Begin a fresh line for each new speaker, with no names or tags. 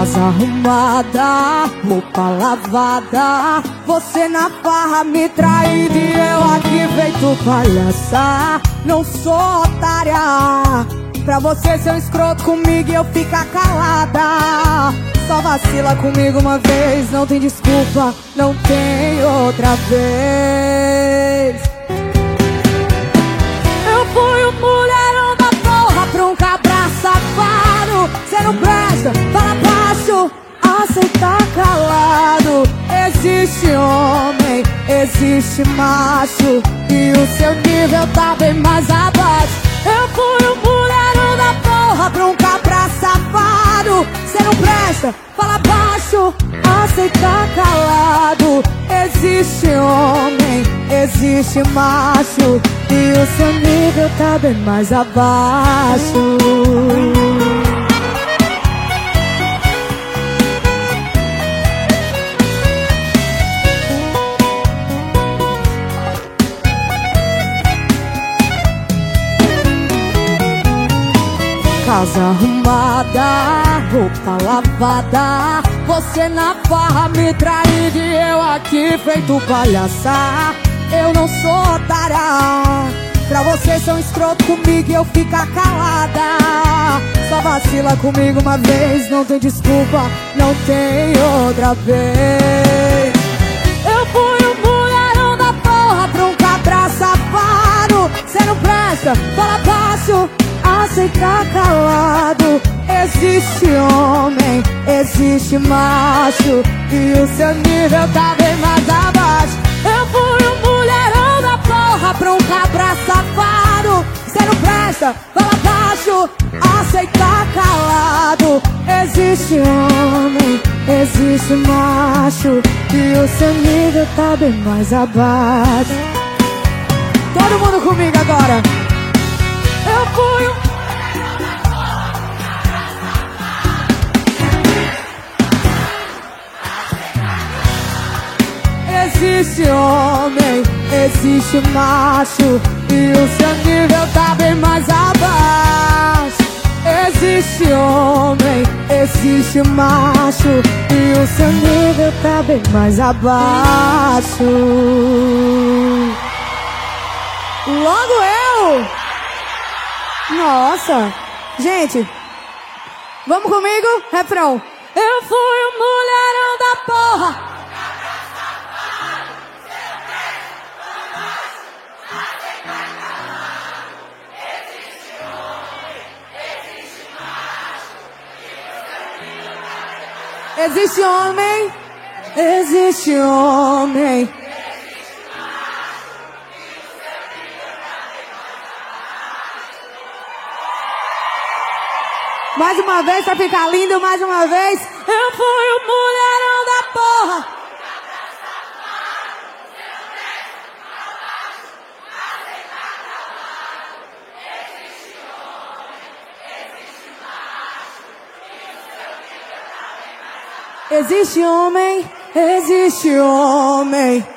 Casa arrumada, roupa lavada, você na farra me traído e eu aqui feito palhaça. Não sou otária, pra você ser um escroto comigo e eu ficar calada. Só vacila comigo uma vez, não tem desculpa, não tem outra vez. Eu fui um mulherão da porra pra um cabra safado. Cê não presta, fala baixo, aceita calado. Existe homem, existe macho, e o seu nível tá bem mais abaixo. Eu fui um mulherão da porra pra um cabra safado. Cê não presta, fala baixo, aceita calado. Existe homem, existe macho, e o seu nível tá bem mais abaixo. Casa arrumada, roupa lavada, você na farra me traído e eu aqui feito palhaça. Eu não sou otária, pra você ser um escroto comigo e eu ficar calada. Só vacila comigo uma vez, não tem desculpa, não tem outra vez. Eu fui um mulherão da porra pra um cabra safado. Cê não presta, fala baixo, aceita calado. Existe homem, existe macho, e o seu nível tá bem mais abaixo. Eu fui um mulherão da porra pra um cabra safado. Cê não presta, fala baixo, aceita calado. Existe homem, existe macho, e o seu nível tá bem mais abaixo. Todo mundo comigo agora. Eu fui um... Existe homem, existe macho, e o seu nível tá bem mais abaixo. Existe homem, existe macho, e o seu nível tá bem mais abaixo. Logo eu! Nossa! Gente, vamos comigo? Refrão. Eu fui um mulherão da porra. Existe homem, existe homem. Mais uma vez pra ficar lindo, mais uma vez. Eu fui o mulherão da porra. Existe homem, existe homem.